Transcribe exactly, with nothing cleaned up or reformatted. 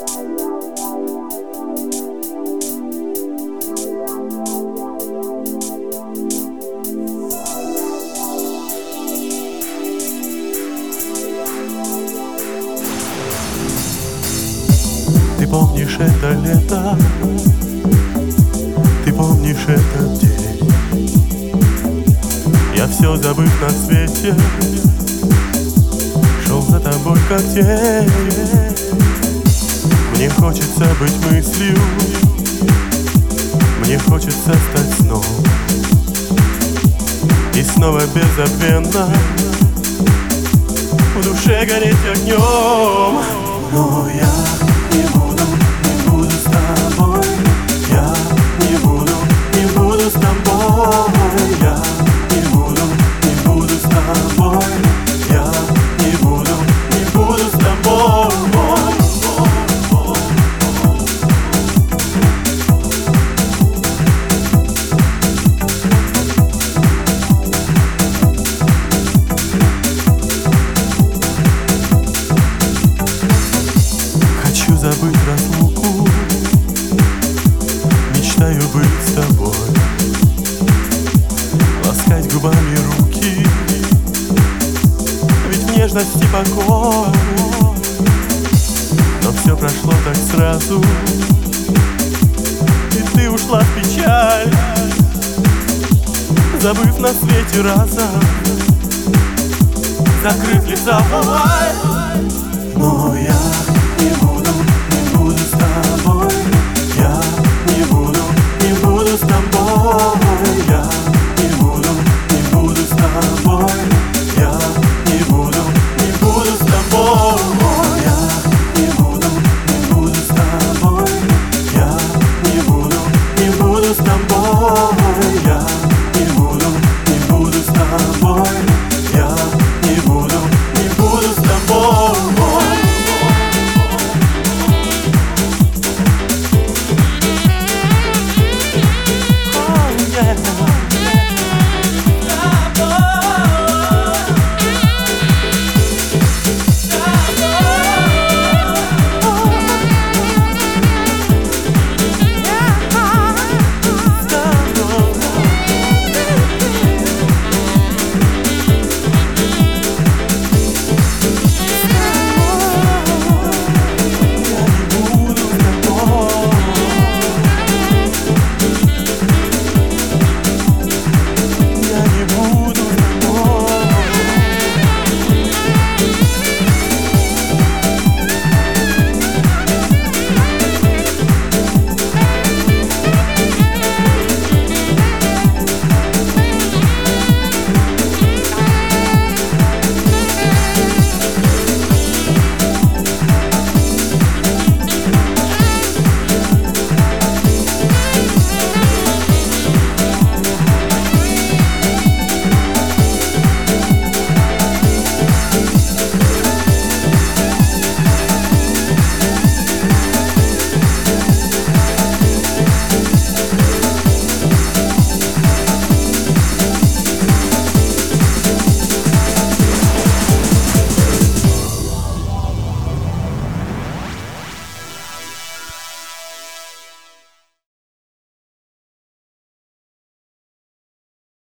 Ты помнишь это лето, ты помнишь этот день. Я все забыв на свете, шел за тобой как тень. Мне хочется быть мыслью, мне хочется стать сном, и снова безотменно в душе гореть огнем. Но я не буду, не буду с тобой. Я не буду, не буду с тобой. Я не буду, не буду с тобой. Я не буду, не буду с тобой. Хочу забыть разлуку, мечтаю быть с тобой, ласкать губами руки, ведь в нежности покой. Но все прошло так сразу, и ты ушла в печаль, забыв на свете разом, закрыв лица вуаль. Но я